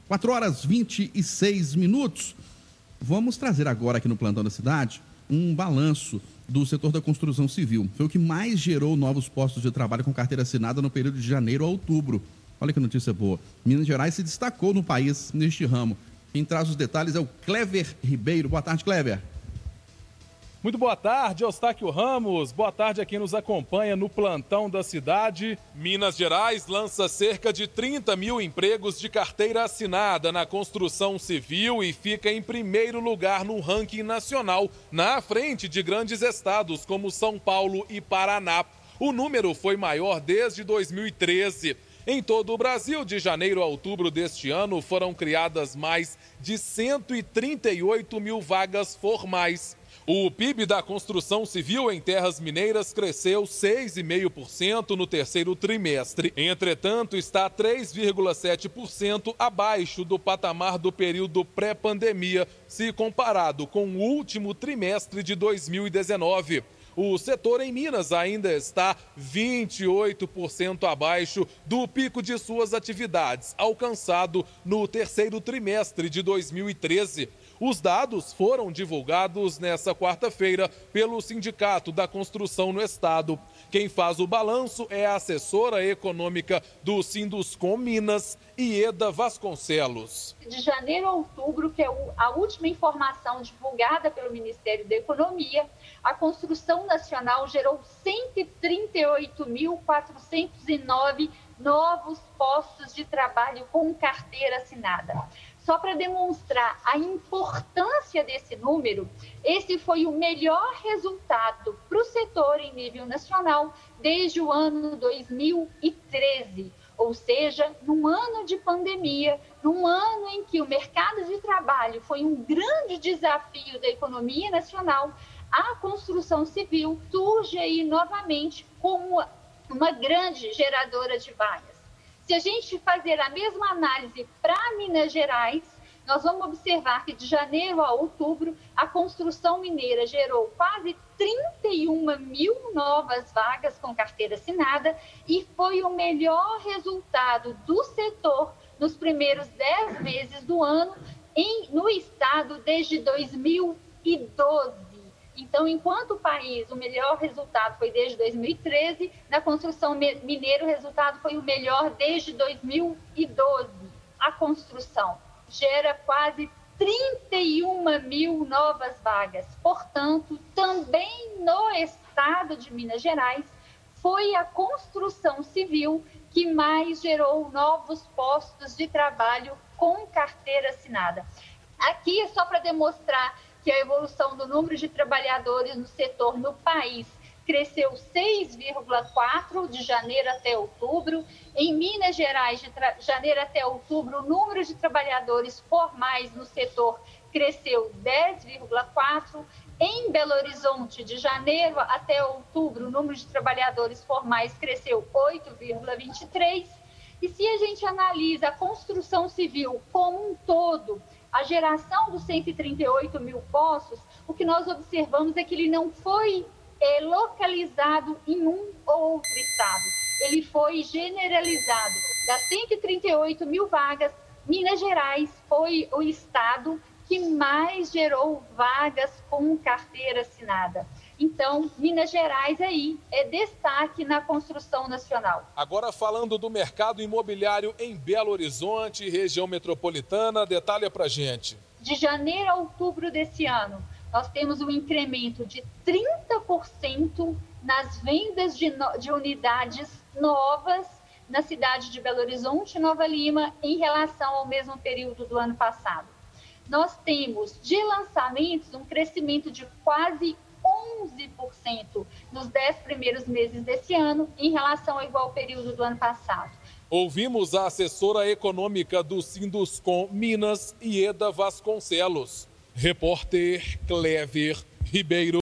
4h26. Vamos trazer agora aqui no Plantão da Cidade um balanço do setor da construção civil. Foi o que mais gerou novos postos de trabalho com carteira assinada no período de janeiro a outubro. Olha que notícia boa. Minas Gerais se destacou no país neste ramo. Quem traz os detalhes é o Clever Ribeiro. Boa tarde, Clever. Muito boa tarde, Eustáquio Ramos. Boa tarde a quem nos acompanha no Plantão da Cidade. Minas Gerais lança cerca de 30 mil empregos de carteira assinada na construção civil e fica em primeiro lugar no ranking nacional, na frente de grandes estados como São Paulo e Paraná. O número foi maior desde 2013. Em todo o Brasil, de janeiro a outubro deste ano, foram criadas mais de 138 mil vagas formais. O PIB da construção civil em terras mineiras cresceu 6,5% no terceiro trimestre. Entretanto, está 3,7% abaixo do patamar do período pré-pandemia, se comparado com o último trimestre de 2019. O setor em Minas ainda está 28% abaixo do pico de suas atividades, alcançado no terceiro trimestre de 2013. Os dados foram divulgados nesta quarta-feira pelo Sindicato da Construção no Estado. Quem faz o balanço é a assessora econômica do Sinduscom Minas, Ieda Vasconcelos. De janeiro a outubro, que é a última informação divulgada pelo Ministério da Economia, a construção nacional gerou 138.409 novos postos de trabalho com carteira assinada. Só para demonstrar a importância desse número, esse foi o melhor resultado para o setor em nível nacional desde o ano 2013. Ou seja, num ano de pandemia, num ano em que o mercado de trabalho foi um grande desafio da economia nacional, a construção civil surge aí novamente como uma grande geradora de vagas. Se a gente fazer a mesma análise para Minas Gerais, nós vamos observar que de janeiro a outubro, a construção mineira gerou quase 31 mil novas vagas com carteira assinada e foi o melhor resultado do setor nos primeiros 10 meses do ano no estado desde 2012. Então, enquanto o país, o melhor resultado foi desde 2013, na construção mineira o resultado foi o melhor desde 2012. A construção gera quase 31 mil novas vagas. Portanto, também no estado de Minas Gerais, foi a construção civil que mais gerou novos postos de trabalho com carteira assinada. Aqui é só para demonstrar que a evolução do número de trabalhadores no setor no país cresceu 6,4% de janeiro até outubro. Em Minas Gerais, de janeiro até outubro, o número de trabalhadores formais no setor cresceu 10,4%. Em Belo Horizonte, de janeiro até outubro, o número de trabalhadores formais cresceu 8,23%. E se a gente analisa a construção civil como um todo, a geração dos 138 mil postos, o que nós observamos é que ele não foi localizado em um ou outro estado. Ele foi generalizado. Das 138 mil vagas, Minas Gerais foi o estado que mais gerou vagas com carteira assinada. Então, Minas Gerais aí é destaque na construção nacional. Agora falando do mercado imobiliário em Belo Horizonte, região metropolitana, detalha pra gente. De janeiro a outubro desse ano, nós temos um incremento de 30% nas vendas de unidades novas na cidade de Belo Horizonte e Nova Lima em relação ao mesmo período do ano passado. Nós temos de lançamentos um crescimento de quase 11% nos 10 primeiros meses desse ano em relação ao igual período do ano passado. Ouvimos a assessora econômica do Sinduscom Minas, Ieda Vasconcelos. Repórter Clever Ribeiro.